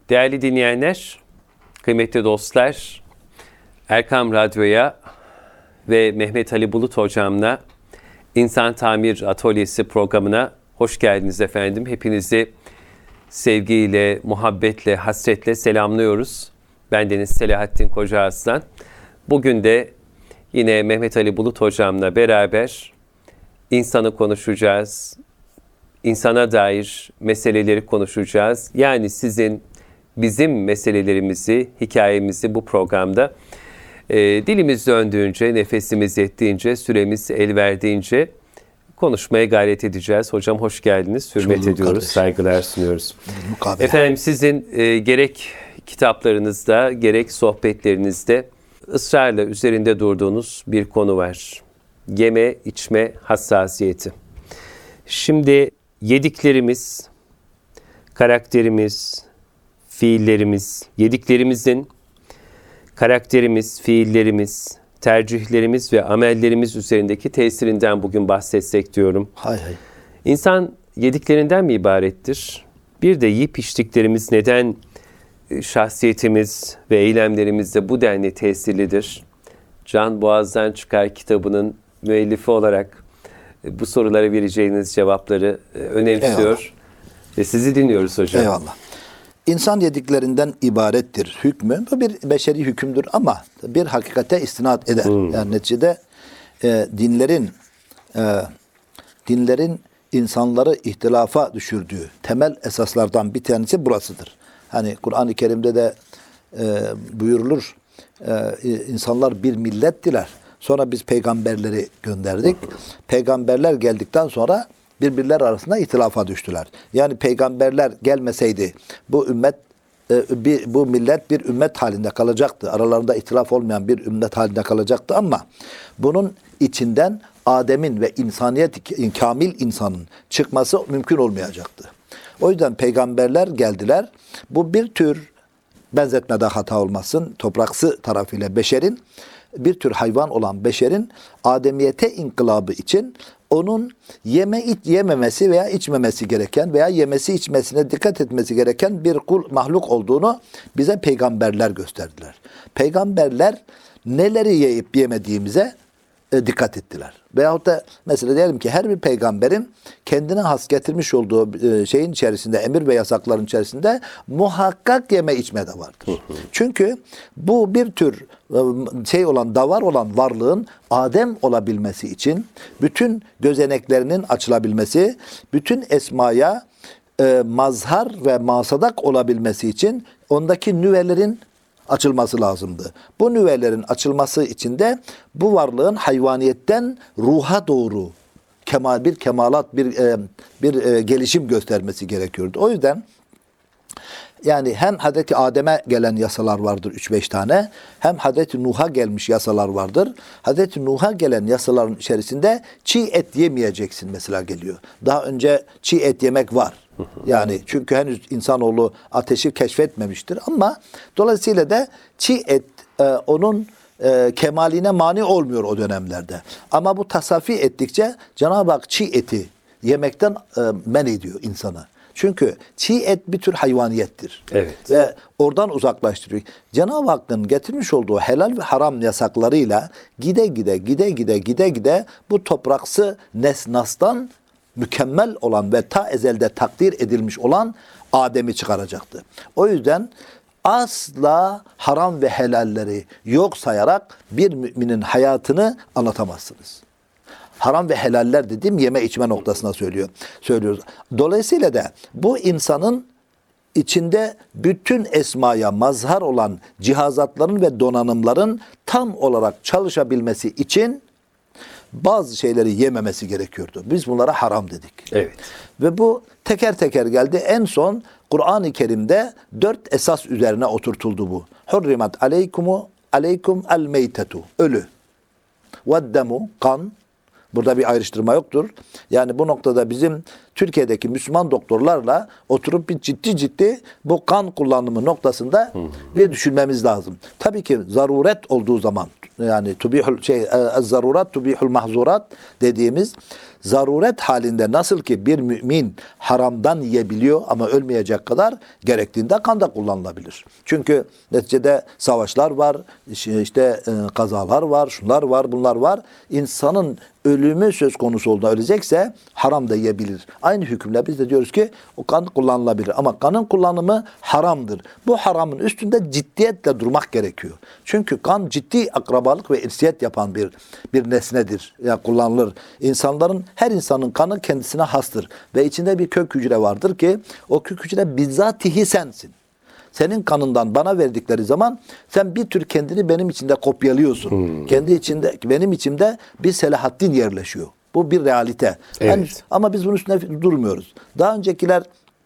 Değerli dinleyenler, kıymetli dostlar, Erkam Radyo'ya ve Mehmet Ali Bulut Hocam'la İnsan Tamir Atölyesi programına hoş geldiniz efendim. Hepinizi sevgiyle, muhabbetle, hasretle selamlıyoruz. Bendeniz Selahattin Koca Aslan. Bugün de yine Mehmet Ali Bulut Hocam'la beraber insanı konuşacağız. İnsana dair meseleleri konuşacağız. Yani bizim meselelerimizi, hikayemizi bu programda dilimiz döndüğünce, nefesimiz yettiğince, süremiz el verdiğince konuşmaya gayret edeceğiz. Hocam hoş geldiniz. Hürmet ediyoruz, kardeşim. Saygılar sunuyoruz. Mukabele. Efendim sizin gerek kitaplarınızda, gerek sohbetlerinizde ısrarla üzerinde durduğunuz bir konu var. Yeme, içme hassasiyeti. Şimdi yediklerimiz, karakterimiz, fiillerimiz, yediklerimizin karakterimiz, fiillerimiz, tercihlerimiz ve amellerimiz üzerindeki tesirinden bugün bahsetsek diyorum. Hay. İnsan yediklerinden mi ibarettir? Bir de yiyip içtiklerimiz neden şahsiyetimiz ve eylemlerimizde bu denli tesirlidir? Can Boğaz'dan Çıkar kitabının müellifi olarak bu sorulara vereceğiniz cevapları önemsiyor. Eyvallah. Ve sizi dinliyoruz hocam. Eyvallah. İnsan yediklerinden ibarettir hükmü. Bu bir beşeri hükümdür ama bir hakikate istinad eder. Yani neticede dinlerin insanları ihtilafa düşürdüğü temel esaslardan bir tanesi burasıdır. Hani Kur'an-ı Kerim'de de buyurulur, insanlar bir millettiler. Sonra biz peygamberleri gönderdik. Peygamberler geldikten sonra birbirler arasında ihtilafa düştüler. Yani peygamberler gelmeseydi bu millet bir ümmet halinde kalacaktı. Aralarında ihtilaf olmayan bir ümmet halinde kalacaktı ama bunun içinden Adem'in ve kamil insanın çıkması mümkün olmayacaktı. O yüzden peygamberler geldiler. Bu bir tür benzetmede hata olmasın. Topraksı tarafıyla beşerin, bir tür hayvan olan beşerin ademiyete inkılabı için onun yememesi veya içmemesi gereken veya yemesi içmesine dikkat etmesi gereken bir mahluk olduğunu bize peygamberler gösterdiler. Peygamberler neleri yiyip yemediğimize dikkat ettiler. Veyahut da mesela diyelim ki her bir peygamberin kendine has getirmiş olduğu şeyin içerisinde, emir ve yasakların içerisinde muhakkak yeme içme de vardır. Çünkü bu bir tür davar olan varlığın Adem olabilmesi için bütün gözeneklerinin açılabilmesi, bütün esmaya mazhar ve masadak olabilmesi için ondaki nüvelerin açılması lazımdı. Bu nüvelerin açılması için de bu varlığın hayvaniyetten ruha doğru bir gelişim göstermesi gerekiyordu. O yüzden yani hem Hazreti Adem'e gelen yasalar vardır 3-5 tane, hem Hazreti Nuh'a gelmiş yasalar vardır. Hazreti Nuh'a gelen yasaların içerisinde çiğ et yemeyeceksin mesela geliyor. Daha önce çiğ et yemek var. Yani çünkü henüz insanoğlu ateşi keşfetmemiştir ama dolayısıyla da çiğ et onun kemaline mani olmuyor o dönemlerde. Ama bu tasaffi ettikçe Cenab-ı Hak çiğ eti yemekten men ediyor insanı. Çünkü çiğ et bir tür hayvaniyettir. Evet. Ve oradan uzaklaştırıyor. Cenab-ı Hakk'ın getirmiş olduğu helal ve haram yasaklarıyla gide bu topraksı nesnastan mükemmel olan ve ta ezelde takdir edilmiş olan Adem'i çıkaracaktı. O yüzden asla haram ve helalleri yok sayarak bir müminin hayatını anlatamazsınız. Haram ve helaller dediğim yeme içme noktasına söylüyoruz. Dolayısıyla da bu insanın içinde bütün esmaya mazhar olan cihazatların ve donanımların tam olarak çalışabilmesi için bazı şeyleri yememesi gerekiyordu. Biz bunlara haram dedik. Evet. Ve bu teker teker geldi. En son Kur'an-ı Kerim'de 4 esas üzerine oturtuldu bu. Hurrimat aleykum el meytetu. Ölü. Veddemu. Kan. Burada bir ayrıştırma yoktur. Yani bu noktada bizim Türkiye'deki Müslüman doktorlarla oturup bir ciddi bu kan kullanımı noktasında bir düşünmemiz lazım. Tabii ki zaruret olduğu zaman, yani zarurat tubihul mahzurat dediğimiz zaruret halinde nasıl ki bir mümin haramdan yiyebiliyor ama ölmeyecek kadar, gerektiğinde kan da kullanılabilir. Çünkü neticede savaşlar var, işte kazalar var, şunlar var, bunlar var. İnsanın ölümü söz konusu olduğunda ölecekse haram da yiyebilir. Aynı hükümle biz de diyoruz ki o kan kullanılabilir. Ama kanın kullanımı haramdır. Bu haramın üstünde ciddiyetle durmak gerekiyor. Çünkü kan ciddi akrabalık ve irsiyet yapan bir nesnedir. Yani kullanılır. Her insanın kanı kendisine hastır. Ve içinde bir kök hücre vardır ki o kök hücre bizzatihi sensin. Senin kanından bana verdikleri zaman sen bir tür kendini benim içinde kopyalıyorsun. Kendi içinde, benim içimde bir Selahaddin yerleşiyor. Bu bir realite. Evet. Yani, ama biz bunun üstünde durmuyoruz. Daha öncekiler,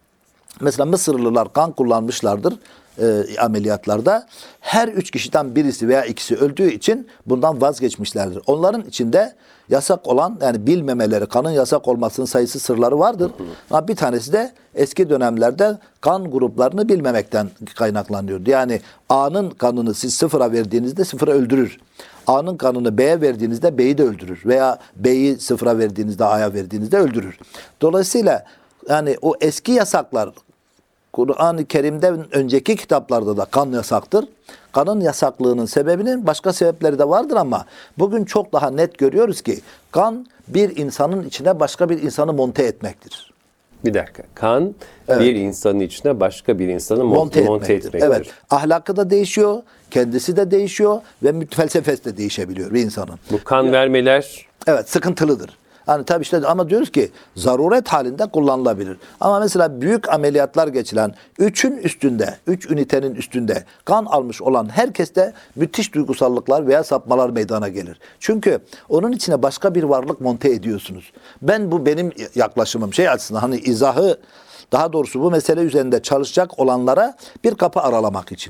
mesela Mısırlılar kan kullanmışlardır ameliyatlarda. Her 3 kişiden birisi veya ikisi öldüğü için bundan vazgeçmişlerdir. Onların içinde yasak olan, yani bilmemeleri, kanın yasak olmasının sayısı sırları vardır. Ama bir tanesi de eski dönemlerde kan gruplarını bilmemekten kaynaklanıyordu. Yani A'nın kanını siz sıfıra verdiğinizde sıfıra öldürür. A'nın kanını B'ye verdiğinizde B'yi de öldürür. Veya B'yi sıfıra verdiğinizde A'ya verdiğinizde öldürür. Dolayısıyla yani o eski yasaklar, Kur'an-ı Kerim'den önceki kitaplarda da kan yasaktır. Kanın yasaklığının sebebinin başka sebepleri de vardır ama bugün çok daha net görüyoruz ki kan bir insanın içine başka bir insanı monte etmektir. Bir dakika. Kan Evet. bir insanın içine başka bir insanı monte etmektir. Evet. Ahlakı da değişiyor, kendisi de değişiyor ve felsefesi de değişebiliyor bir insanın. Bu kan vermeler Evet, sıkıntılıdır. Hani tabii işte, ama diyoruz ki zaruret halinde kullanılabilir. Ama mesela büyük ameliyatlar geçilen 3 ünitenin üstünde kan almış olan herkeste müthiş duygusallıklar veya sapmalar meydana gelir. Çünkü onun içine başka bir varlık monte ediyorsunuz. Bu benim yaklaşımım açısından, hani izahı, daha doğrusu bu mesele üzerinde çalışacak olanlara bir kapı aralamak için.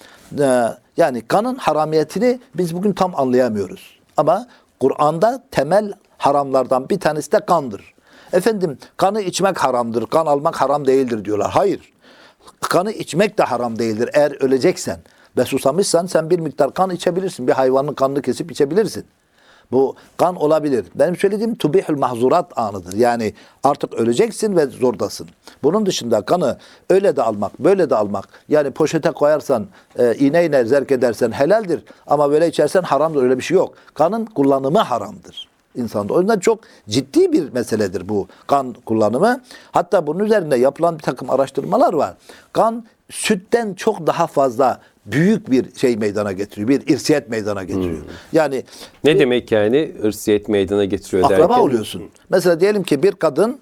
Yani kanın haramiyetini biz bugün tam anlayamıyoruz. Ama Kur'an'da temel haramlardan bir tanesi de kandır. Efendim, kanı içmek haramdır, kan almak haram değildir diyorlar. Hayır. Kanı içmek de haram değildir. Eğer öleceksen ve susamışsan sen bir miktar kan içebilirsin. Bir hayvanın kanını kesip içebilirsin. Bu kan olabilir. Benim söylediğim tubihül mahzurat anıdır. Yani artık öleceksin ve zordasın. Bunun dışında kanı öyle de almak, böyle de almak. Yani poşete koyarsan, iğneyle zerk edersen helaldir. Ama böyle içersen haramdır. Öyle bir şey yok. Kanın kullanımı haramdır insanda. O yüzden çok ciddi bir meseledir bu kan kullanımı. Hatta bunun üzerinde yapılan bir takım araştırmalar var. Kan sütten çok daha fazla büyük bir şey meydana getiriyor. Bir irsiyet meydana getiriyor. Yani ne demek yani irsiyet meydana getiriyor akraba derken? oluyorsun. Mesela diyelim ki bir kadın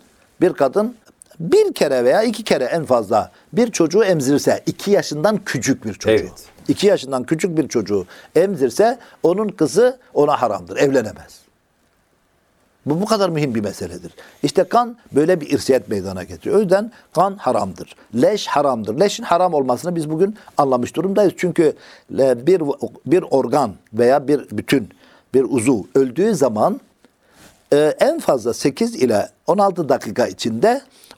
bir kere veya 2 kere en fazla bir çocuğu emzirse, 2 yaşından küçük bir çocuğu. Evet. 2 yaşından küçük bir çocuğu emzirse onun kızı ona haramdır. Evlenemez. Bu kadar mühim bir meseledir. İşte kan böyle bir irsiyet meydana getiriyor. O yüzden kan haramdır. Leş haramdır. Leşin haram olmasını biz bugün anlamış durumdayız. Çünkü bir organ veya bir bütün, bir uzuv öldüğü zaman en fazla 8 ile 16 dakika içinde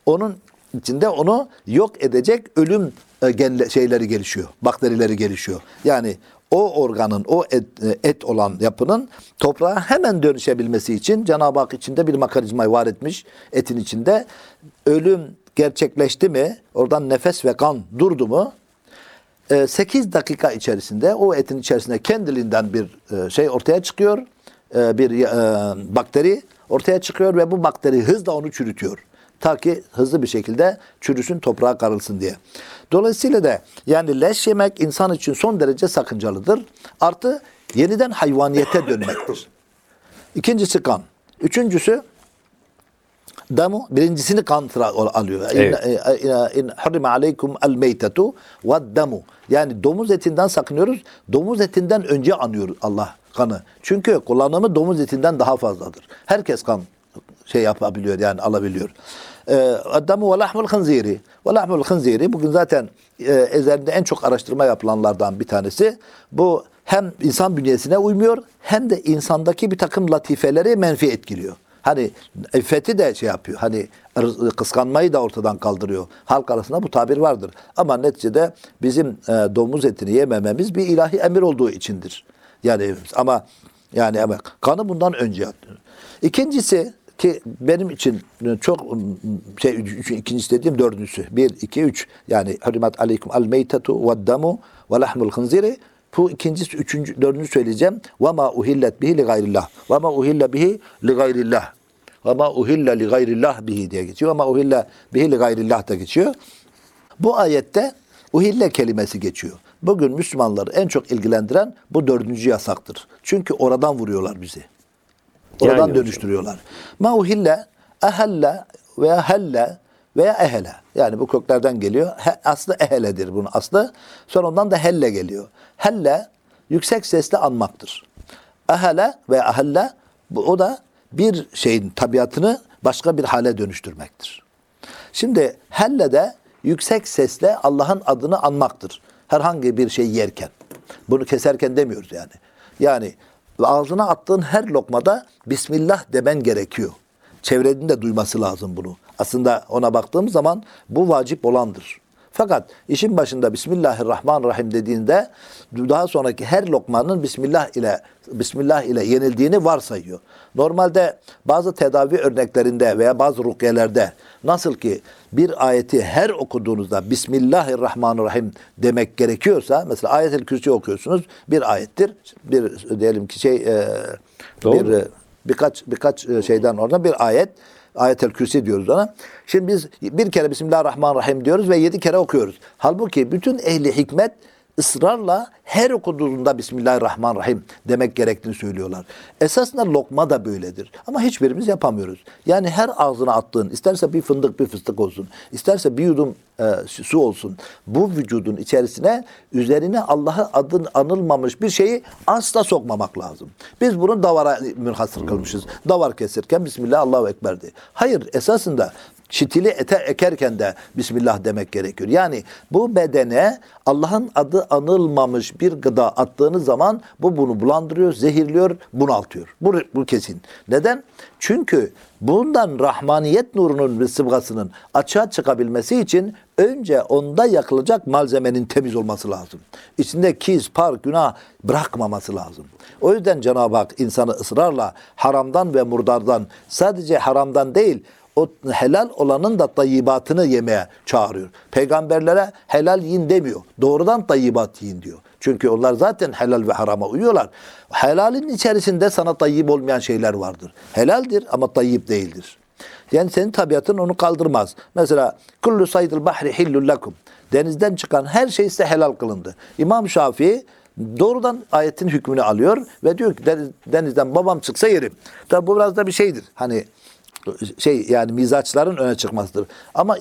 onu yok edecek ölüm şeyleri gelişiyor. Bakterileri gelişiyor. Yani o organın, o et olan yapının toprağa hemen dönüşebilmesi için Cenab-ı Hak içinde bir mekanizmayı var etmiş. Etin içinde ölüm gerçekleşti mi, oradan nefes ve kan durdu mu, 8 dakika içerisinde o etin içerisinde kendiliğinden bir şey ortaya çıkıyor. Bir bakteri ortaya çıkıyor ve bu bakteri hızla onu çürütüyor. Ta ki hızlı bir şekilde çürüsün, toprağa karılsın diye. Dolayısıyla da yani leş yemek insan için son derece sakıncalıdır. Artı yeniden hayvaniyete dönmektir. İkincisi kan. Üçüncüsü damu. Birincisini kan alıyor. İn harrime aleykum el meytetu ve damu. Yani domuz etinden sakınıyoruz. Domuz etinden önce anıyor Allah kanı. Çünkü kullanımı domuz etinden daha fazladır. Herkes kan yapabiliyor, yani alabiliyor. Damu ve lahmul khinziri. Ve lahmul khinziri bugün zaten üzerinde en çok araştırma yapılanlardan bir tanesi. Bu hem insan bünyesine uymuyor hem de insandaki bir takım latifeleri menfi etkiliyor. Hani iffeti de yapıyor. Hani kıskanmayı da ortadan kaldırıyor. Halk arasında bu tabir vardır. Ama neticede bizim domuz etini yemememiz bir ilahi emir olduğu içindir. Yani ama kanı bundan önce yapıyor. İkincisi Ki benim için çok ikincisi dediğim dördüncüsü. 1, 2, 3. Yani hurimat aleykum al meytetu ve damu ve lahmul hınziri. Bu ikincisi, üçüncü, dördüncü söyleyeceğim. Ve ma uhillet bihi li gayrillah. Ve ma uhille bihi li gayrillah. Ve ma uhille li gayrillah bihi diye geçiyor. Ve ma uhille bihi li gayrillah da geçiyor. Bu ayette uhille kelimesi geçiyor. Bugün Müslümanları en çok ilgilendiren bu dördüncü yasaktır. Çünkü oradan vuruyorlar bizi. Oradan Yani dönüştürüyorlar. Ma uhille, ehelle veya helle veya ehele. Yani bu köklerden geliyor. Aslı eheledir bunun aslı. Sonra ondan da helle geliyor. Helle yüksek sesle anmaktır. Ehele ve ehelle o da bir şeyin tabiatını başka bir hale dönüştürmektir. Şimdi helle de yüksek sesle Allah'ın adını anmaktır. Herhangi bir şey yerken. Bunu keserken demiyoruz yani. Yani ağzına attığın her lokmada Bismillah demen gerekiyor. Çevrenin de duyması lazım bunu. Aslında ona baktığımız zaman bu vacip olandır. Fakat işin başında Bismillahirrahmanirrahim dediğinde daha sonraki her lokmanın Bismillah ile yenildiğini varsayıyor. Normalde bazı tedavi örneklerinde veya bazı rukyelerde nasıl ki bir ayeti her okuduğunuzda Bismillahirrahmanirrahim demek gerekiyorsa, mesela Ayet-el Kürsi okuyorsunuz, bir ayettir. Bir diyelim ki birkaç şeyden oradan bir ayet. Ayet-el Kürsi diyoruz ona. Şimdi biz bir kere Bismillahirrahmanirrahim diyoruz ve 7 kere okuyoruz. Halbuki bütün ehli hikmet ısrarla her okuduğunda Bismillahirrahmanirrahim demek gerektiğini söylüyorlar. Esasında lokma da böyledir. Ama hiçbirimiz yapamıyoruz. Yani her ağzına attığın, isterse bir fındık bir fıstık olsun, isterse bir yudum su olsun, bu vücudun içerisine üzerine Allah'ın adın anılmamış bir şeyi asla sokmamak lazım. Biz bunu davara münhasır kılmışız. Davar kesirken Bismillah Allahu Ekber diye. Hayır, esasında çitili ete ekerken de Bismillah demek gerekiyor. Yani bu bedene Allah'ın adı anılmamış bir gıda attığınız zaman bu bunu bulandırıyor, zehirliyor, bunaltıyor. Bu kesin. Neden? Çünkü bundan rahmaniyet nurunun ve sıbgasının açığa çıkabilmesi için önce onda yakılacak malzemenin temiz olması lazım. İçinde kis, par, günah bırakmaması lazım. O yüzden Cenab-ı Hak insanı ısrarla haramdan ve murdardan, sadece haramdan değil, o helal olanın da tayyibatını yemeye çağırıyor. Peygamberlere helal yiyin demiyor. Doğrudan tayyibat yiyin diyor. Çünkü onlar zaten helal ve harama uyuyorlar. Helalin içerisinde sana tayyip olmayan şeyler vardır. Helaldir ama tayyip değildir. Yani senin tabiatın onu kaldırmaz. Mesela kullu saydil bahri hillul lakum. Denizden çıkan her şey size helal kılındı. İmam Şafii doğrudan ayetin hükmünü alıyor ve diyor ki denizden babam çıksa yerim. Tabi bu biraz da bir şeydir. Hani yani mizaçların öne çıkmasıdır. Ama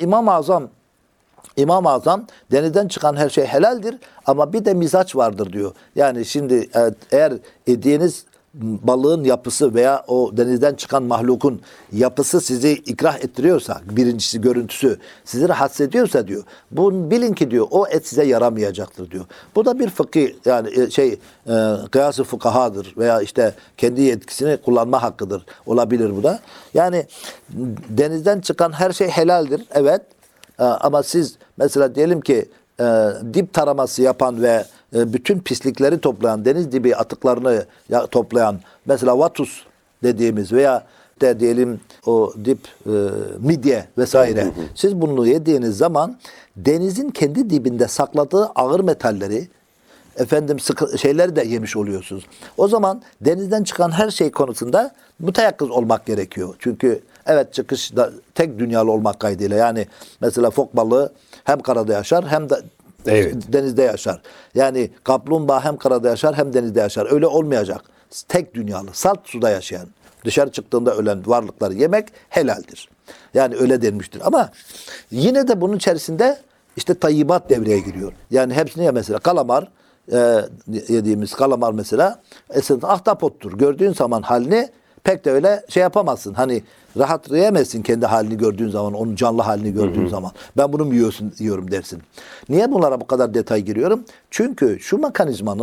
İmam-ı Azam denizden çıkan her şey helaldir ama bir de mizaç vardır diyor. Yani şimdi eğer yediğiniz balığın yapısı veya o denizden çıkan mahlukun yapısı sizi ikrah ettiriyorsa, birincisi görüntüsü sizi rahatsız ediyorsa diyor. Bunu bilin ki diyor o et size yaramayacaktır diyor. Bu da bir fıkıh yani kıyas-ı fukahadır veya işte kendi yetkisini kullanma hakkıdır. Olabilir bu da. Yani denizden çıkan her şey helaldir. Evet. Ama siz mesela diyelim ki dip taraması yapan ve bütün pislikleri toplayan, deniz dibi atıklarını toplayan, mesela vatus dediğimiz veya de diyelim o dip midye vesaire. Siz bunu yediğiniz zaman denizin kendi dibinde sakladığı ağır metalleri, şeyleri de yemiş oluyorsunuz. O zaman denizden çıkan her şey konusunda müteyakkız olmak gerekiyor. Çünkü evet çıkış da tek dünyalı olmak kaydıyla. Yani mesela fok balığı hem karada yaşar hem de denizde yaşar. Yani kaplumbağa hem karada yaşar hem denizde yaşar. Öyle olmayacak. Tek dünyalı, salt suda yaşayan, dışarı çıktığında ölen varlıkları yemek helaldir. Yani öyle denmiştir. Ama yine de bunun içerisinde işte tayyibat devreye giriyor. Yani hepsini mesela kalamar, yediğimiz kalamar mesela esasında ahtapottur. Gördüğün zaman halini pek de öyle şey yapamazsın. Hani rahat yiyemezsin kendi halini gördüğün zaman, onun canlı halini gördüğün zaman. Ben bunu mu yiyorum dersin. Niye bunlara bu kadar detay giriyorum? Çünkü şu mekanizmanın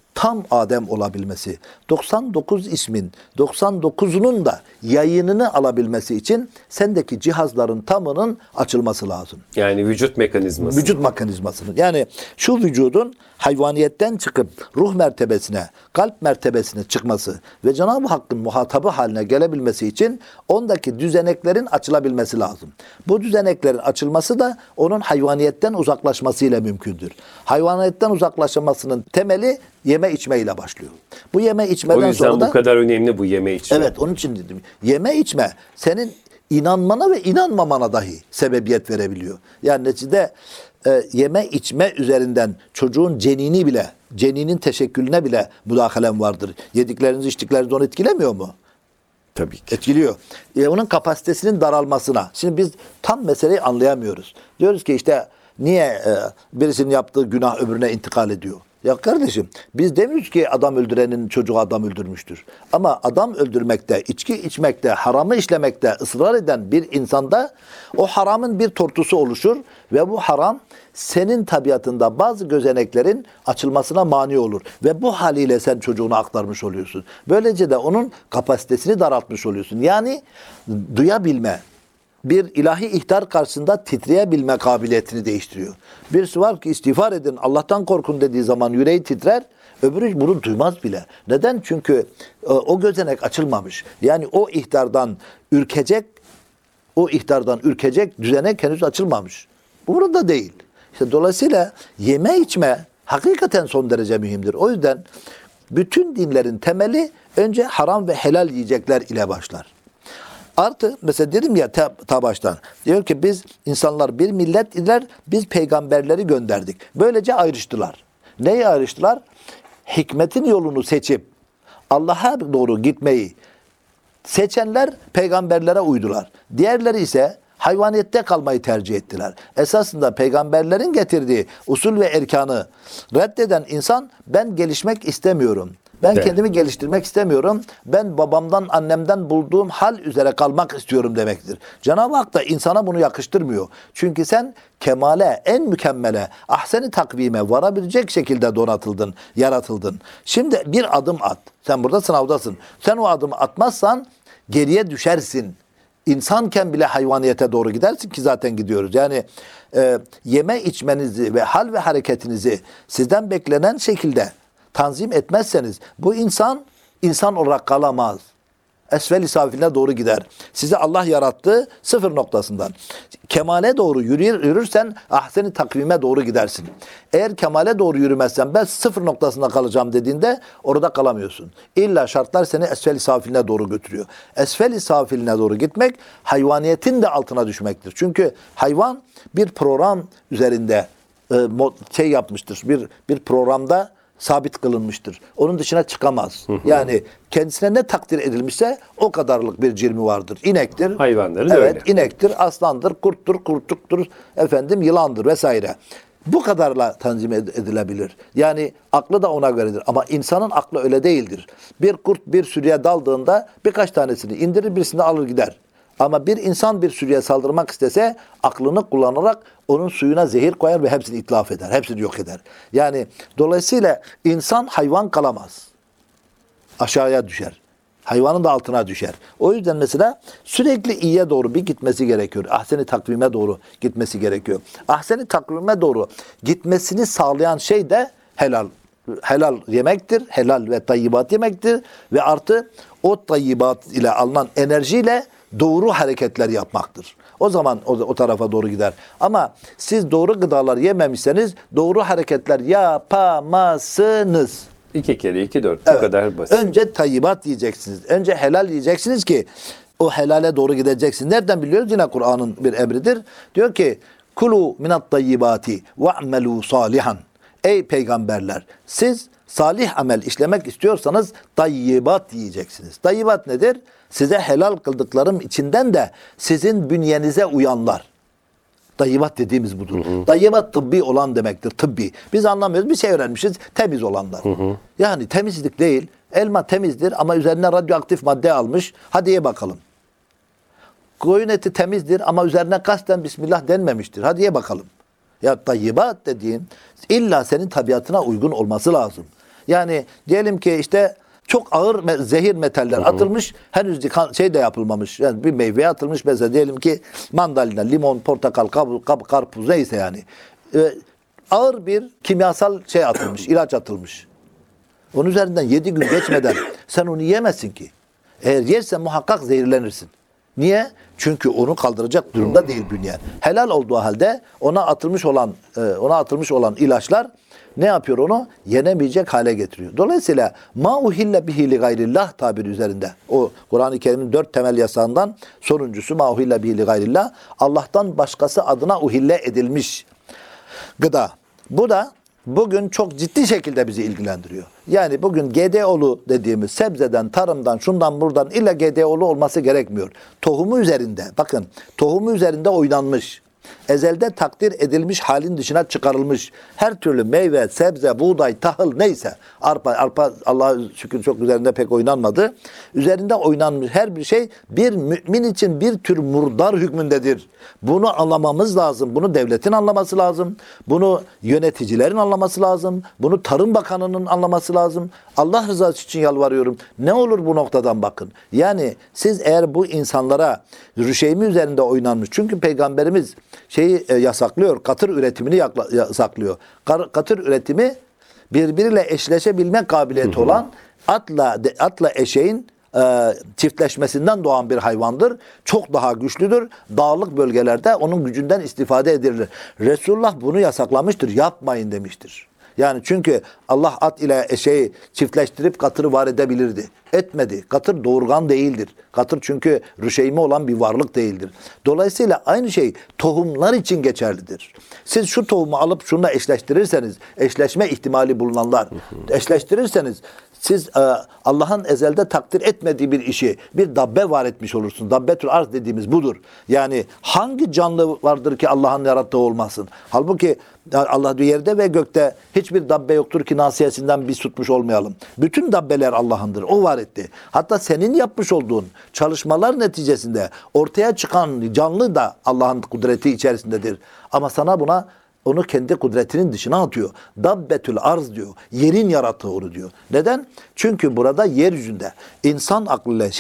tam Adem olabilmesi, 99 ismin 99'unun da yayınını alabilmesi için sendeki cihazların tamının açılması lazım. Yani vücut mekanizması. Vücut mekanizmasının. Yani şu vücudun hayvaniyetten çıkıp ruh mertebesine, kalp mertebesine çıkması ve Cenab-ı Hakk'ın muhatabı haline gelebilmesi için ondaki düzeneklerin açılabilmesi lazım. Bu düzeneklerin açılması da onun hayvaniyetten uzaklaşmasıyla mümkündür. Hayvaniyetten uzaklaşmasının temeli yeme içme ile başlıyor. Bu yeme içmeden O yüzden sonra da bu kadar önemli bu yeme içme. evet, onun için dedim. Yeme içme senin inanmana ve inanmamana dahi sebebiyet verebiliyor. Yani neticede yeme içme üzerinden çocuğun ceninin teşekkülüne bile müdahalen vardır. Yedikleriniz içtikleriniz onu etkilemiyor mu? Tabii ki. Etkiliyor. Onun kapasitesinin daralmasına. Şimdi biz tam meseleyi anlayamıyoruz. Diyoruz ki işte niye birisinin yaptığı günah öbürüne intikal ediyor? Ya kardeşim, biz demiyoruz ki adam öldürenin çocuğu adam öldürmüştür. Ama adam öldürmekte, içki içmekte, haramı işlemekte ısrar eden bir insanda o haramın bir tortusu oluşur ve bu haram senin tabiatında bazı gözeneklerin açılmasına mani olur. Ve bu haliyle sen çocuğuna aktarmış oluyorsun. Böylece de onun kapasitesini daraltmış oluyorsun. Yani duyabilme, bir ilahi ihtar karşısında titreyebilme kabiliyetini değiştiriyor. Birisi var ki istiğfar edin, Allah'tan korkun dediği zaman yüreği titrer, öbürü bunu duymaz bile. Neden? Çünkü o gözenek açılmamış. Yani o ihtardan ürkecek düzenek henüz açılmamış. Bu burada değil. İşte dolayısıyla yeme içme hakikaten son derece mühimdir. O yüzden bütün dinlerin temeli önce haram ve helal yiyecekler ile başlar. Artı mesela dedim ya ta baştan. Diyor ki biz insanlar bir millet idiler, biz peygamberleri gönderdik. Böylece ayrıştılar. Neyi ayrıştılar? Hikmetin yolunu seçip Allah'a doğru gitmeyi seçenler peygamberlere uydular. Diğerleri ise hayvaniyette kalmayı tercih ettiler. Esasında peygamberlerin getirdiği usul ve erkanı reddeden insan ben gelişmek istemiyorum. Ben kendimi geliştirmek istemiyorum. Ben babamdan, annemden bulduğum hal üzere kalmak istiyorum demektir. Cenab-ı Hak da insana bunu yakıştırmıyor. Çünkü sen kemale, en mükemmele, ahseni takvime varabilecek şekilde donatıldın, yaratıldın. Şimdi bir adım at. Sen burada sınavdasın. Sen o adımı atmazsan geriye düşersin. İnsanken bile hayvaniyete doğru gidersin ki zaten gidiyoruz. Yani yeme içmenizi ve hal ve hareketinizi sizden beklenen şekilde tanzim etmezseniz bu insan olarak kalamaz. Esfel-i safiline doğru gider. Sizi Allah yarattı sıfır noktasından. Kemale doğru yürürsen ahsen-i takvime doğru gidersin. Eğer kemale doğru yürümezsen ben sıfır noktasında kalacağım dediğinde orada kalamıyorsun. İlla şartlar seni esfel-i safiline doğru götürüyor. Esfel-i safiline doğru gitmek hayvaniyetin de altına düşmektir. Çünkü hayvan bir program üzerinde yapmıştır. Bir programda sabit kılınmıştır. Onun dışına çıkamaz. Yani kendisine ne takdir edilmişse o kadarlık bir cirmi vardır. İnektir. Hayvanların evet, öyle. İnektir, aslandır, kurttur, kurtuktur, yılandır vesaire. Bu kadarla tanzim edilebilir. Yani aklı da ona göredir. Ama insanın aklı öyle değildir. Bir kurt bir sürüye daldığında birkaç tanesini indirir, birisini alır gider. Ama bir insan bir sürüye saldırmak istese aklını kullanarak onun suyuna zehir koyar ve hepsini itlaf eder. Hepsini yok eder. Yani dolayısıyla insan hayvan kalamaz. Aşağıya düşer. Hayvanın da altına düşer. O yüzden mesela sürekli iyiye doğru bir gitmesi gerekiyor. Ahsen-i takvime doğru gitmesi gerekiyor. Ahsen-i takvime doğru gitmesini sağlayan şey de helal. Helal yemektir. Helal ve tayyibat yemektir. Ve artı o tayyibat ile alınan enerjiyle doğru hareketler yapmaktır. O zaman o tarafa doğru gider. Ama siz doğru gıdalar yememişseniz doğru hareketler yapamazsınız. 2 kere 2 4. Evet. Bu kadar basit. Önce tayyibat yiyeceksiniz. Önce helal yiyeceksiniz ki o helale doğru gideceksiniz. Nereden biliyoruz? Yine Kur'an'ın bir emridir. Diyor ki kulu minat tayyibati ve'melu salihan. Ey peygamberler, siz salih amel işlemek istiyorsanız tayyibat yiyeceksiniz. Tayyibat nedir? Size helal kıldıklarım içinden de sizin bünyenize uyanlar. Tayyibat dediğimiz budur. Tayyibat tıbbi olan demektir. Tıbbi. Biz anlamıyoruz. Bir şey öğrenmişiz. Temiz olanlar. Yani temizlik değil. Elma temizdir ama üzerine radyoaktif madde almış. Hadi ye bakalım. Koyun eti temizdir ama üzerine kasten Bismillah denmemiştir. Hadi ye bakalım. Ya tayyibat dediğin illa senin tabiatına uygun olması lazım. Yani diyelim ki işte çok ağır zehir metaller atılmış, henüz şey de yapılmamış. Yani bir meyveye atılmış mesela diyelim ki mandalina, limon, portakal, karpuz neyse yani. Ağır bir kimyasal şey atılmış, ilaç atılmış. Onun üzerinden 7 gün geçmeden sen onu yiyemezsin ki. Eğer yersen muhakkak zehirlenirsin. Niye? Çünkü onu kaldıracak durumda değil bünye. Helal olduğu halde ona atılmış olan ilaçlar ne yapıyor onu? Yenemeyecek hale getiriyor. Dolayısıyla ma uhille bihi li gayrillah tabiri üzerinde. O Kur'an-ı Kerim'in 4 temel yasağından sonuncusu ma uhille bihi li gayrillah. Allah'tan başkası adına uhille edilmiş gıda. Bu da bugün çok ciddi şekilde bizi ilgilendiriyor. Yani bugün GDO'lu dediğimiz sebzeden, tarımdan, şundan buradan illa GDO'lu olması gerekmiyor. Tohumu üzerinde, bakın tohumu üzerinde oynanmış, ezelde takdir edilmiş halin dışına çıkarılmış her türlü meyve, sebze, buğday, tahıl neyse, arpa Allah'a şükür çok üzerinde pek oynanmadı. Üzerinde oynanmış her bir şey bir mümin için bir tür murdar hükmündedir. Bunu anlamamız lazım. Bunu devletin anlaması lazım. Bunu yöneticilerin anlaması lazım. Bunu Tarım Bakanı'nın anlaması lazım. Allah rızası için yalvarıyorum. Ne olur bu noktadan bakın. Yani siz eğer bu insanlara rüşeymi üzerinde oynanmış. Çünkü Peygamberimiz şeyi yasaklıyor. Katır üretimini yasaklıyor. Katır üretimi birbiriyle eşleşebilme kabiliyeti olan atla eşeğin çiftleşmesinden doğan bir hayvandır. Çok daha güçlüdür. Dağlık bölgelerde onun gücünden istifade edilir. Resulullah bunu yasaklamıştır. Yapmayın demiştir. Yani çünkü Allah at ile eşeği çiftleştirip katırı var edebilirdi. Etmedi. Katır doğurgan değildir. Katır çünkü rüşeymi olan bir varlık değildir. Dolayısıyla aynı şey tohumlar için geçerlidir. Siz şu tohumu alıp şununla eşleştirirseniz, eşleşme ihtimali bulunanlar, eşleştirirseniz siz Allah'ın ezelde takdir etmediği bir işi, bir dabbe var etmiş olursunuz. Dabbetül arz dediğimiz budur. Yani hangi canlı vardır ki Allah'ın yarattığı olmasın? Halbuki Allah diyor yerde ve gökte hiçbir dabbe yoktur ki nasiyesinden biz tutmuş olmayalım. Bütün dabbeler Allah'ındır. O var etti. Hatta senin yapmış olduğun çalışmalar neticesinde ortaya çıkan canlı da Allah'ın kudreti içerisindedir. Ama sana onu kendi kudretinin dışına atıyor. Dabbetül arz diyor. Yerin yarattığı onu diyor. Neden? Çünkü burada yeryüzünde insan aklıyla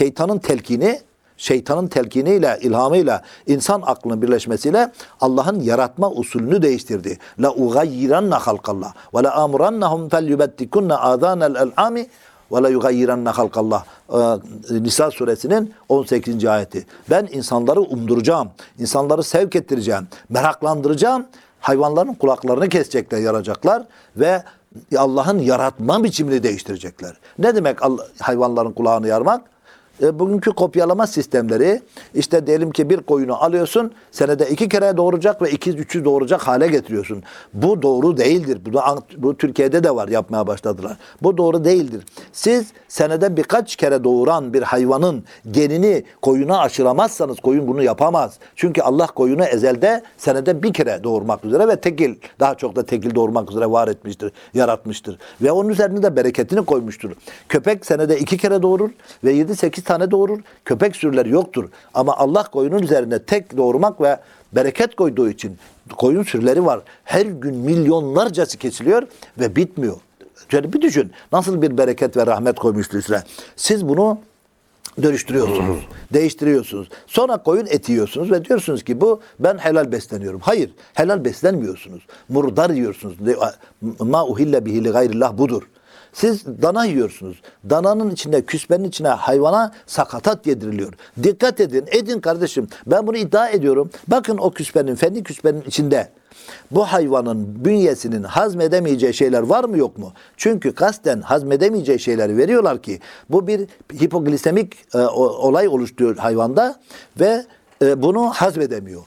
şeytanın telkiniyle, ilhamıyla insan aklının birleşmesiyle Allah'ın yaratma usulünü değiştirdi. La ugayyiranna halqallah ve la amurannahum felyubettikunna azanel el'ami ve la yugayyiranna halqallah. Nisa suresinin 18. ayeti. Ben insanları umduracağım. İnsanları sevk ettireceğim. Meraklandıracağım. Hayvanların kulaklarını kesecekler, yaracaklar ve Allah'ın yaratma biçimini değiştirecekler. Ne demek hayvanların kulağını yarmak? Bugünkü kopyalama sistemleri işte diyelim ki bir koyunu alıyorsun, senede 2 kere doğuracak ve 2-3'ü doğuracak hale getiriyorsun. Bu doğru değildir. Bu Türkiye'de de var, yapmaya başladılar. Bu doğru değildir. Siz senede birkaç kere doğuran bir hayvanın genini koyuna aşılamazsanız koyun bunu yapamaz. Çünkü Allah koyunu ezelde senede 1 kere doğurmak üzere ve daha çok da tekil doğurmak üzere var etmiştir, yaratmıştır. Ve onun üzerine de bereketini koymuştur. Köpek senede 2 kere doğurur ve 7-8 tane doğurur. Köpek sürüleri yoktur. Ama Allah koyunun üzerine tek doğurmak ve bereket koyduğu için koyun sürüleri var. Her gün milyonlarcası kesiliyor ve bitmiyor. Yani bir düşün. Nasıl bir bereket ve rahmet koymuştur üstüne. Siz bunu dönüştürüyorsunuz. Değiştiriyorsunuz. Sonra koyun eti yiyorsunuz ve diyorsunuz ki ben helal besleniyorum. Hayır. Helal beslenmiyorsunuz. Murdar yiyorsunuz. Ma uhille bihi li gayrillah budur. Siz dana yiyorsunuz. Dananın içinde, küspenin içine hayvana sakatat yediriliyor. Dikkat edin kardeşim. Ben bunu iddia ediyorum. Bakın o fenli küspenin içinde bu hayvanın bünyesinin hazmedemeyeceği şeyler var mı yok mu? Çünkü kasten hazmedemeyeceği şeyleri veriyorlar ki bu bir hipoglisemik olay oluşturuyor hayvanda ve bunu hazmedemiyor.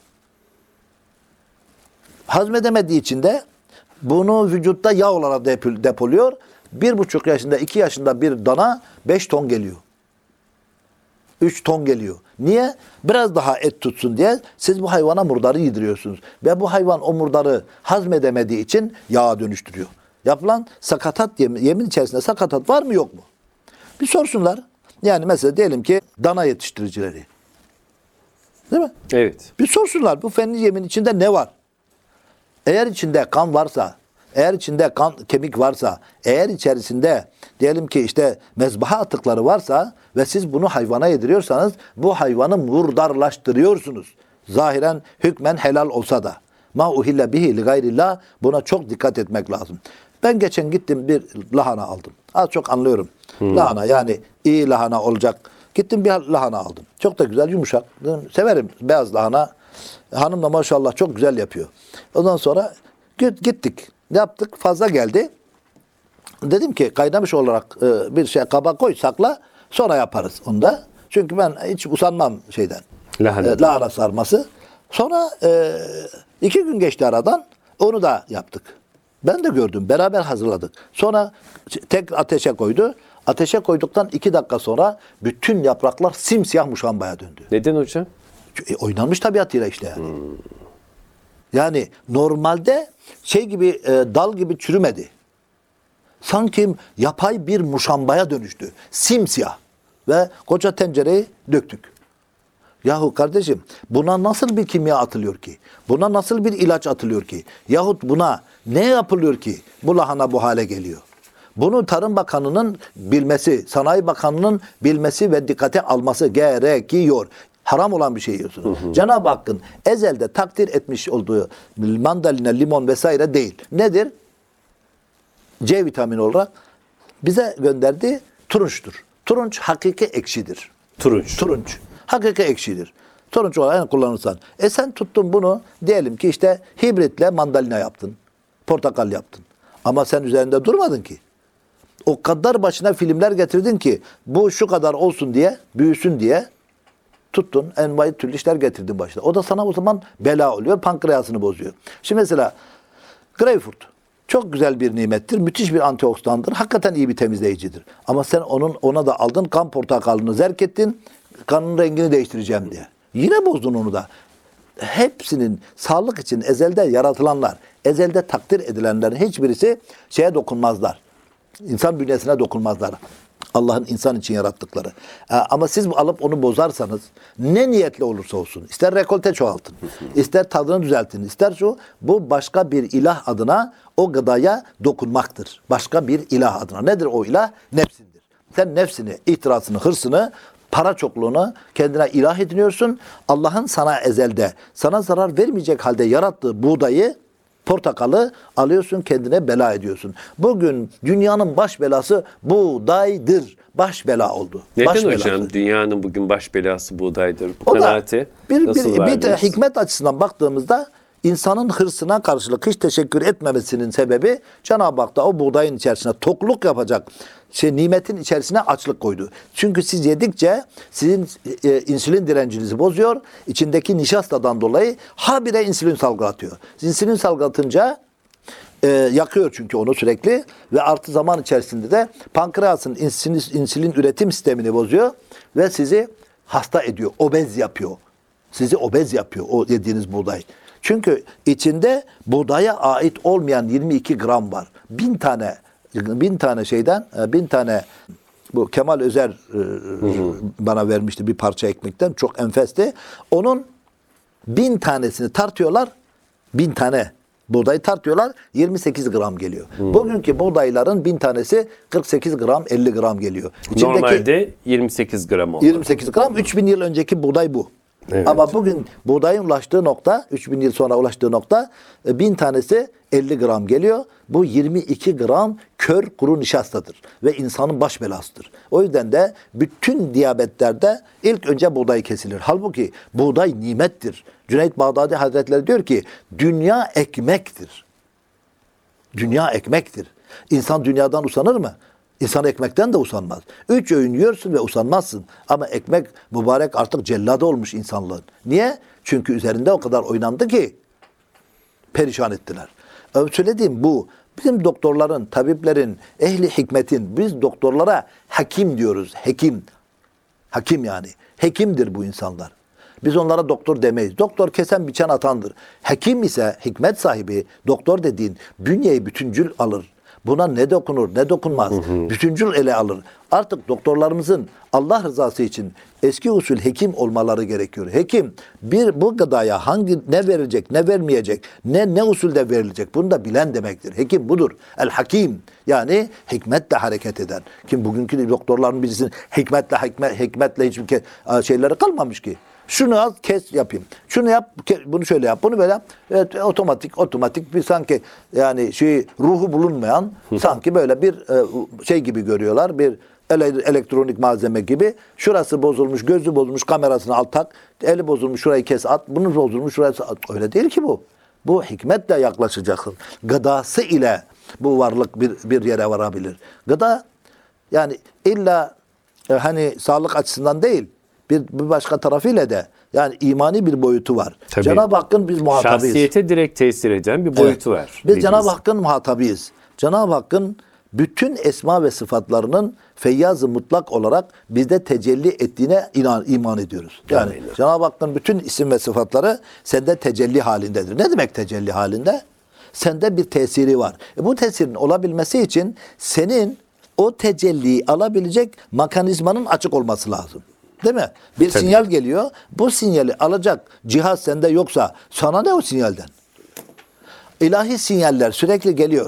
Hazmedemediği için de bunu vücutta yağ olarak depoluyor. 1,5 yaşında, 2 yaşında bir dana 5 ton geliyor. 3 ton geliyor. Niye? Biraz daha et tutsun diye siz bu hayvana murdarı yediriyorsunuz. Ve bu hayvan o murdarı hazmedemediği için yağa dönüştürüyor. Yapılan sakatat yemin içerisinde sakatat var mı yok mu? Bir sorsunlar. Yani mesela diyelim ki dana yetiştiricileri. Değil mi? Evet. Bir sorsunlar bu fenli yemin içinde ne var? Eğer içinde kan varsa, eğer içinde kan, kemik varsa, eğer içerisinde diyelim ki işte mezbaha atıkları varsa ve siz bunu hayvana yediriyorsanız bu hayvanı murdarlaştırıyorsunuz. Zahiren hükmen helal olsa da. Ma uhille bihi li gayrillah, buna çok dikkat etmek lazım. Ben geçen gittim bir lahana aldım. Az çok anlıyorum. Lahana yani iyi lahana olacak. Gittim bir lahana aldım. Çok da güzel, yumuşak. Severim beyaz lahana. Hanım da maşallah çok güzel yapıyor. Ondan sonra gittik. Yaptık, fazla geldi. Dedim ki kaynamış olarak bir şey kaba koy, sakla, sonra yaparız onu da. Çünkü ben hiç usanmam şeyden. Lahana sarması. Sonra 2 gün geçti aradan, onu da yaptık. Ben de gördüm, beraber hazırladık. Sonra tek ateşe koydu. Ateşe koyduktan 2 dakika sonra bütün yapraklar simsiyah muşambaya döndü. Neden hocam? Oynanmış tabiatıyla işte yani. Yani normalde şey gibi dal gibi çürümedi. Sanki yapay bir muşambaya dönüştü. Simsiyah. Ve koca tencereyi döktük. Yahu kardeşim, buna nasıl bir kimya atılıyor ki? Buna nasıl bir ilaç atılıyor ki? Yahut buna ne yapılıyor ki bu lahana bu hale geliyor? Bunu Tarım Bakanı'nın bilmesi, Sanayi Bakanı'nın bilmesi ve dikkate alması gerekiyor. Haram olan bir şey yiyorsunuz. Cenab-ı Hakk'ın ezelde takdir etmiş olduğu mandalina, limon vesaire değil. Nedir? C vitamini olarak bize gönderdiği turunçtur. Turunç hakiki ekşidir. Turunç. Hakiki ekşidir. Turunç olarak kullanırsan. Sen tuttun bunu, diyelim ki işte hibritle mandalina yaptın. Portakal yaptın. Ama sen üzerinde durmadın ki. O kadar başına filmler getirdin ki bu şu kadar olsun diye, büyüsün diye tuttun. Envai türlü işler getirdin başına. O da sana o zaman bela oluyor. Pankreasını bozuyor. Şimdi mesela greyfurt çok güzel bir nimettir. Müthiş bir antioksidandır. Hakikaten iyi bir temizleyicidir. Ama sen ona da aldın, kan portakalını zerk ettin. Kanın rengini değiştireceğim diye. Yine bozdun onu da. Hepsinin sağlık için ezelde yaratılanlar, ezelde takdir edilenlerin hiçbirisi şeye dokunmazlar. İnsan bünyesine dokunmazlar. Allah'ın insan için yarattıkları. Ama siz alıp onu bozarsanız, ne niyetle olursa olsun, ister rekolte çoğaltın, ister tadını düzeltin, ister şu, bu başka bir ilah adına o gıdaya dokunmaktır. Başka bir ilah adına. Nedir o ilah? Nefsindir. Sen nefsini, ihtirasını, hırsını, para çokluğunu kendine ilah ediniyorsun. Allah'ın sana ezelde, sana zarar vermeyecek halde yarattığı buğdayı, portakalı alıyorsun, kendine bela ediyorsun. Bugün dünyanın baş belası buğdaydır. Baş bela oldu. Neden baş hocam belası. Dünyanın bugün baş belası buğdaydır? Bu O da kanaati nasıl bir de verdiniz? hikmet açısından baktığımızda insanın hırsına karşılık hiç teşekkür etmemesinin sebebi Cenab-ı Hak da o buğdayın içerisine tokluk yapacak nimetin içerisine açlık koydu. Çünkü siz yedikçe sizin insülin direncinizi bozuyor. İçindeki nişastadan dolayı habire insülin salgılatıyor. İnsülin salgılatınca yakıyor çünkü onu sürekli ve artı zaman içerisinde de pankreasın insülin üretim sistemini bozuyor ve sizi hasta ediyor, obez yapıyor. Sizi obez yapıyor o yediğiniz buğday. Çünkü içinde buğdaya ait olmayan 22 gram var. 1000 tane bu Kemal Özer bana vermişti bir parça ekmekten. Çok enfesti. Onun 1000 tanesini tartıyorlar. 1000 tane buğdayı tartıyorlar. 28 gram geliyor. Bugünkü buğdayların 1000 tanesi 48 gram, 50 gram geliyor. Normalde 28 gram oldu. 28 gram 3000 yıl önceki buğday bu. Evet. Ama bugün buğdayın ulaştığı nokta, 3000 yıl sonra ulaştığı nokta 1000 tanesi 50 gram geliyor. Bu 22 gram kör kuru nişastadır ve insanın baş belasıdır. O yüzden de bütün diyabetlerde ilk önce buğday kesilir. Halbuki buğday nimettir. Cüneyt Bağdadi Hazretleri diyor ki dünya ekmektir. Dünya ekmektir. İnsan dünyadan usanır mı? İnsan ekmekten de usanmaz. 3 öğün yiyorsun ve usanmazsın. Ama ekmek mübarek artık celladı olmuş insanlığın. Niye? Çünkü üzerinde o kadar oynandı ki perişan ettiler. Söylediğim bu. Bizim doktorların, tabiplerin, ehli hikmetin, biz doktorlara hakim diyoruz. Hekim. Hakim yani. Hekimdir bu insanlar. Biz onlara doktor demeyiz. Doktor kesen biçen atandır. Hekim ise hikmet sahibi, doktor dediğin bünyeyi bütüncül alır. Buna ne dokunur, ne dokunmaz. Bütüncül ele alır. Artık doktorlarımızın Allah rızası için eski usul hekim olmaları gerekiyor. Hekim bu gıdaya ne verecek, ne vermeyecek, ne usulde verilecek bunu da bilen demektir. Hekim budur. El hakim yani hikmetle hareket eden. Kim bugünkü doktorların birisinin hikmetle hiçbir şeyleri kalmamış ki. Şunu al, kes yapayım. Şunu yap, bunu şöyle yap, bunu böyle yap. Evet, otomatik bir sanki yani ruhu bulunmayan sanki böyle bir şey gibi görüyorlar. Bir elektronik malzeme gibi. Şurası bozulmuş, gözü bozulmuş, kamerasını al tak. Eli bozulmuş, şurayı kes at. Bunu bozulmuş, şurayı at. Öyle değil ki bu. Bu hikmetle yaklaşacaksın. Gıdası ile bu varlık bir yere varabilir. Gıda yani illa hani sağlık açısından değil. Bir başka tarafıyla da yani imani bir boyutu var. Tabii. Cenab-ı Hakk'ın biz muhatabıyız. Şahsiyete direkt tesir eden bir boyutu var. Biz Cenab-ı Hakk'ın muhatabıyız. Cenab-ı Hakk'ın bütün esma ve sıfatlarının feyyaz-ı mutlak olarak bizde tecelli ettiğine iman ediyoruz. Yani Cenab-ı Hakk'ın bütün isim ve sıfatları sende tecelli halindedir. Ne demek tecelli halinde? Sende bir tesiri var. Bu tesirin olabilmesi için senin o tecelliyi alabilecek mekanizmanın açık olması lazım. Değil mi? Bir sinyal geliyor. Bu sinyali alacak cihaz sende yoksa sana ne o sinyalden? İlahi sinyaller sürekli geliyor.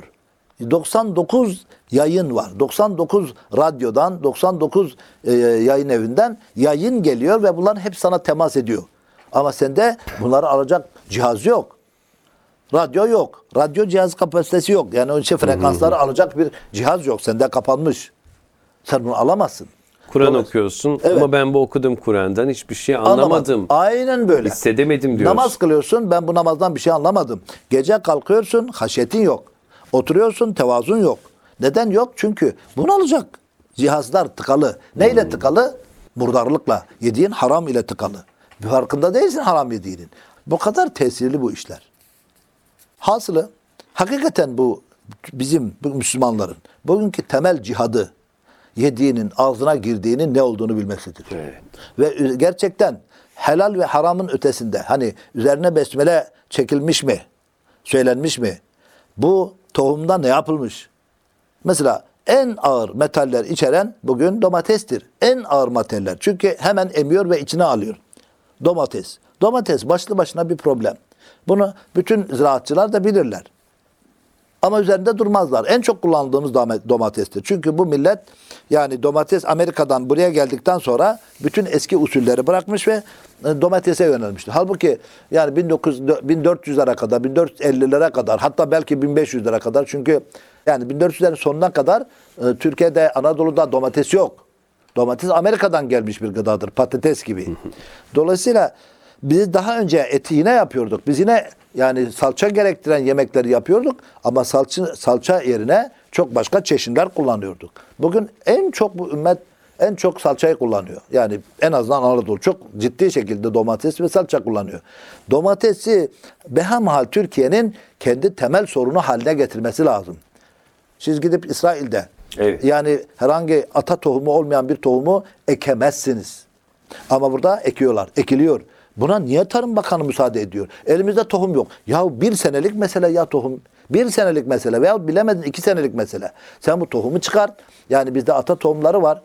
99 yayın var. 99 radyodan, 99 yayın evinden yayın geliyor ve bunların hep sana temas ediyor. Ama sende bunları alacak cihaz yok. Radyo yok. Radyo cihaz kapasitesi yok. Yani o frekansları alacak bir cihaz yok. Sende kapanmış. Sen bunu alamazsın. Kur'an okuyorsun ama ben bu okuduğum Kur'an'dan hiçbir şey anlamadım. Aynen böyle. Hissedemedim diyorsun. Namaz kılıyorsun, ben bu namazdan bir şey anlamadım. Gece kalkıyorsun, haşyetin yok. Oturuyorsun, tevazun yok. Neden yok? Çünkü bunu alacak. Cihazlar tıkalı. Neyle tıkalı? Murdarlıkla. Yediğin haram ile tıkalı. Bir farkında değilsin haram yediğinin. Bu kadar tesirli bu işler. Hasılı, hakikaten bu Müslümanların bugünkü temel cihadı yediğinin, ağzına girdiğinin ne olduğunu bilmesidir. Evet. Ve gerçekten helal ve haramın ötesinde hani üzerine besmele çekilmiş mi? Söylenmiş mi? Bu tohumdan ne yapılmış? Mesela en ağır metaller içeren bugün domatestir. En ağır metaller. Çünkü hemen emiyor ve içine alıyor. Domates. Domates başlı başına bir problem. Bunu bütün ziraatçılar da bilirler. Ama üzerinde durmazlar. En çok kullandığımız domatestir. Çünkü bu millet yani domates Amerika'dan buraya geldikten sonra bütün eski usulleri bırakmış ve domatese yönelmiştir. Halbuki yani 1400'lere kadar, 1450'lere kadar hatta belki 1500'lere kadar çünkü yani 1400'lerin sonuna kadar Türkiye'de, Anadolu'da domates yok. Domates Amerika'dan gelmiş bir gıdadır. Patates gibi. Dolayısıyla biz daha önce eti yine yapıyorduk. Biz yine yani salça gerektiren yemekleri yapıyorduk ama salça yerine çok başka çeşitler kullanıyorduk. Bugün en çok bu ümmet en çok salçayı kullanıyor. Yani en azından Anadolu çok ciddi şekilde domates ve salça kullanıyor. Domatesi behemhal Türkiye'nin kendi temel sorunu haline getirmesi lazım. Siz gidip İsrail'de yani herhangi ata tohumu olmayan bir tohumu ekemezsiniz. Ama burada ekiyorlar, ekiliyor. Buna niye Tarım Bakanı müsaade ediyor? Elimizde tohum yok. Ya 1 senelik mesele ya tohum. 1 senelik mesele veya bilemedin 2 senelik mesele. Sen bu tohumu çıkar. Yani bizde ata tohumları var.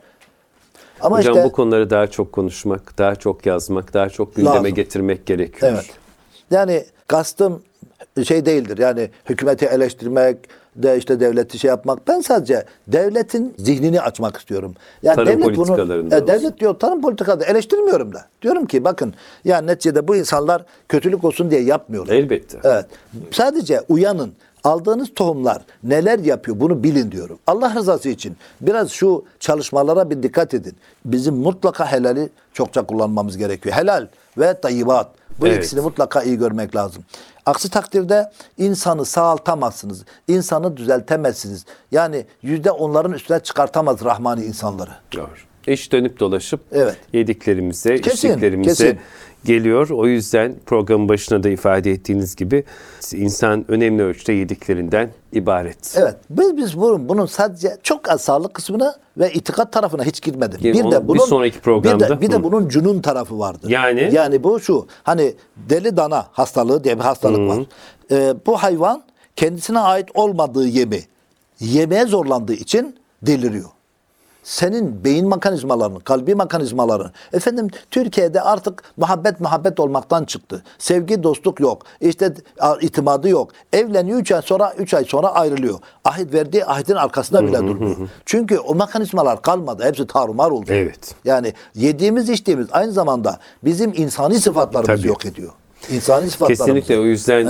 Ama hocam işte, bu konuları daha çok konuşmak, daha çok yazmak, daha çok gündeme lazım. Getirmek gerekiyor. Evet. Yani kastım şey değildir. Yani hükümeti eleştirmek, de işte devleti yapmak. Ben sadece devletin zihnini açmak istiyorum. Yani tarım devlet politikalarında devlet diyor tarım politikalarında eleştirmiyorum da. Diyorum ki bakın yani neticede bu insanlar kötülük olsun diye yapmıyorlar. Elbette. Evet. Sadece uyanın. Aldığınız tohumlar neler yapıyor bunu bilin diyorum. Allah rızası için biraz şu çalışmalara bir dikkat edin. Bizim mutlaka helali çokça kullanmamız gerekiyor. Helal ve tayyibat. Bu ikisini mutlaka iyi görmek lazım. Aksi takdirde insanı sağaltamazsınız. İnsanı düzeltemezsiniz. Yani onların üstüne çıkartamaz Rahmani insanları. Doğru. İş dönüp dolaşıp yediklerimize, içtiklerimize geliyor. O yüzden programın başına da ifade ettiğiniz gibi insan önemli ölçüde yediklerinden ibaret. Evet. Biz bunun sadece çok az sağlık kısmına ve itikat tarafına hiç girmedim. Bir sonraki programda. Bir de bunun cünun tarafı vardır. Yani bu şu. Hani deli dana hastalığı diye bir hastalık var. Bu hayvan kendisine ait olmadığı yemi yemeye zorlandığı için deliriyor. Senin beyin mekanizmaların, kalbi mekanizmaların. Efendim Türkiye'de artık muhabbet olmaktan çıktı. Sevgi, dostluk yok. İşte itimadı yok. Evleniyor 3 ay sonra ayrılıyor. Ahit verdiği ahitin arkasında bile durmuyor. Çünkü o mekanizmalar kalmadı. Hepsi tarumar oldu. Evet. Yani yediğimiz içtiğimiz aynı zamanda bizim insani sıfatlarımızı yok ediyor. İnsani sıfatlarımızı. Kesinlikle, o yüzden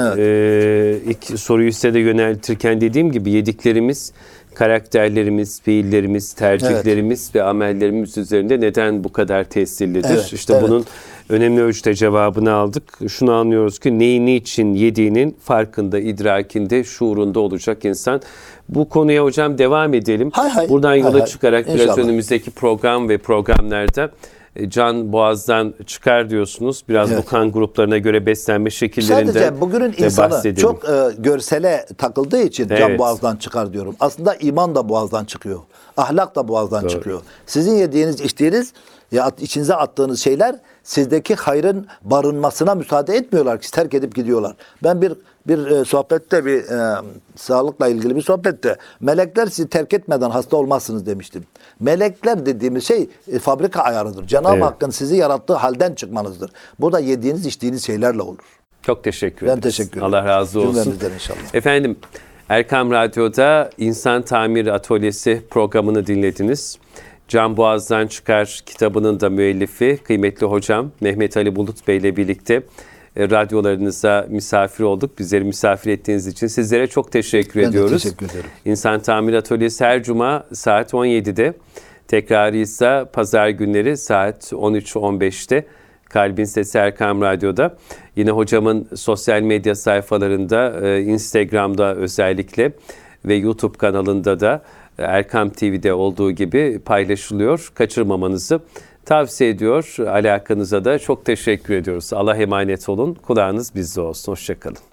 ilk soruyu size de yöneltirken dediğim gibi yediklerimiz, karakterlerimiz, fiillerimiz, tercihlerimiz ve amellerimiz üzerinde neden bu kadar tesirlidir? İşte bunun önemli ölçüde cevabını aldık. Şunu anlıyoruz ki neyi niçin yediğinin farkında, idrakinde, şuurunda olacak insan. Bu konuya hocam devam edelim. Buradan yola çıkarak biraz önümüzdeki program ve programlarda can boğazdan çıkar diyorsunuz. Biraz bu kan gruplarına göre beslenme şekillerinden sadece bugünün insanı bahsedelim. çok görsele takıldığı için can boğazdan çıkar diyorum. Aslında iman da boğazdan çıkıyor. Ahlak da boğazdan çıkıyor. Sizin yediğiniz, içtiğiniz, içinize attığınız şeyler sizdeki hayrın barınmasına müsaade etmiyorlar ki terk edip gidiyorlar. Ben bir sohbette, sağlıkla ilgili bir sohbette melekler sizi terk etmeden hasta olmazsınız demiştim. Melekler dediğimiz şey fabrika ayarıdır. Cenab-ı Hakk'ın sizi yarattığı halden çıkmanızdır. Bu da yediğiniz, içtiğiniz şeylerle olur. Çok teşekkür ederim. Ben teşekkür ederim. Allah razı olsun. Cümlemizden inşallah. Efendim, Erkam Radyo'da İnsan Tamir Atölyesi programını dinlediniz. Can Boğazdan Çıkar kitabının da müellifi kıymetli hocam Mehmet Ali Bulut Bey ile birlikte radyolarınıza misafir olduk. Bizleri misafir ettiğiniz için sizlere çok teşekkür ediyoruz. Ben de teşekkür ederim. İnsan Tamir Atölyesi her cuma saat 17'de, tekrarı ise pazar günleri saat 13-15'te Kalbin Sesi Erkam Radyo'da. Yine hocamın sosyal medya sayfalarında, Instagram'da özellikle ve YouTube kanalında da Erkam TV'de olduğu gibi paylaşılıyor. Kaçırmamanızı tavsiye ediyor. Alakanıza da çok teşekkür ediyoruz. Allah'a emanet olun. Kulağınız bizde olsun. Hoşça kalın.